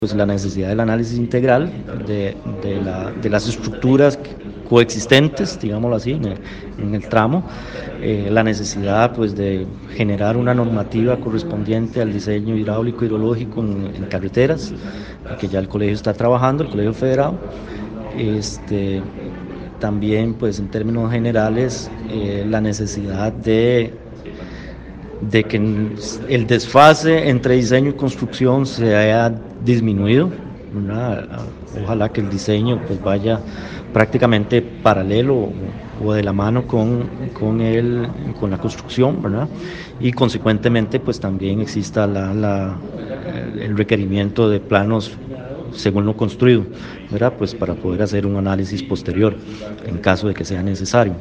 Pues la necesidad del análisis integral de las estructuras coexistentes, digámoslo así, en el tramo, la necesidad pues de generar una normativa correspondiente al diseño hidráulico hidrológico en carreteras, que ya el colegio está trabajando, el Colegio Federado. También pues en términos generales la necesidad de que el desfase entre diseño y construcción se haya disminuido, ¿verdad? Ojalá que el diseño pues vaya prácticamente paralelo o de la mano con la construcción, ¿verdad? Y consecuentemente pues también exista el requerimiento de planos según lo construido, ¿verdad? Pues para poder hacer un análisis posterior en caso de que sea necesario.